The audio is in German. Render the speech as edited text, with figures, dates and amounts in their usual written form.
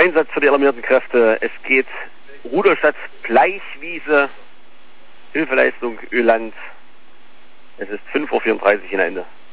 Einsatz für die alarmierten Kräfte. Es geht Rudolstadt Bleichwiese, Hilfeleistung Öland. Es ist 5:34 Uhr in Ende.